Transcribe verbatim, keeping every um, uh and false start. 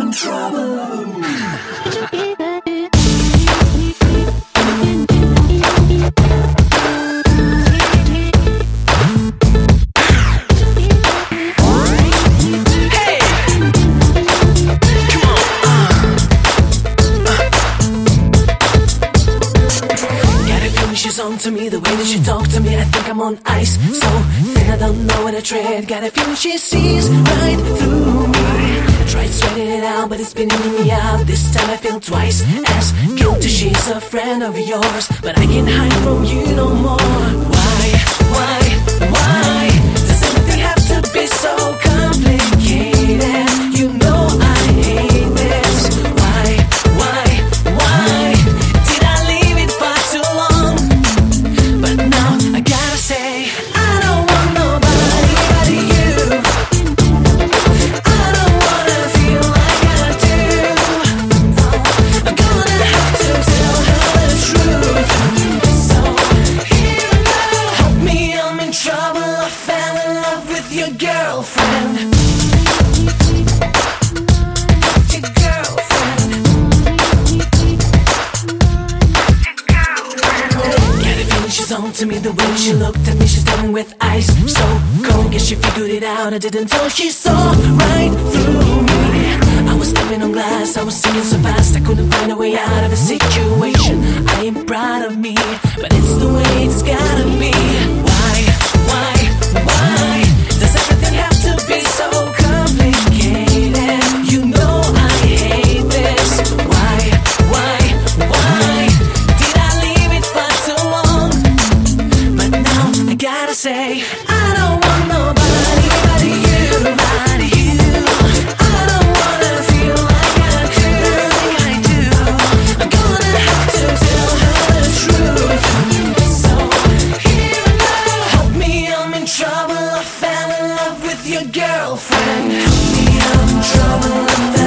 in trouble. She's on to me, the way that she talks to me, I think I'm on ice. So thin I don't know where to tread. Got a feeling she sees right through me. I tried sweating it out, but it's been eating me out. This time I feel twice as guilty. She's a friend of yours, but I can't hide from you no more. Why, why, why does everything have to be so complicated? You know I hate this. Why, why, why did I leave it for too long? But now I gotta say, I don't want nobody but you. I don't wanna feel like I do. I'm gonna have to tell her the truth. So here I go. Help me, I'm in trouble. I fell in love with your girlfriend. Your girlfriend. Got a feeling she's on to me, the way she looked at me, she's done with ice. So cold, guess she figured it out. I didn't know she saw right through me. I was stepping on glass, I was singing so fast, I couldn't find a way out of the situation. I ain't proud of me, but it's the way it's gotta be. Why, why, why does everything have to be so complicated? You know I hate this. Why, why, why did I leave it for too long? But now I gotta say, I don't want nobody but you, but you. I don't wanna feel like I do, like I do. I'm gonna have to tell her the truth. So here I go. Help me, I'm in trouble. I fell in love with your girlfriend. Help me, I'm in trouble.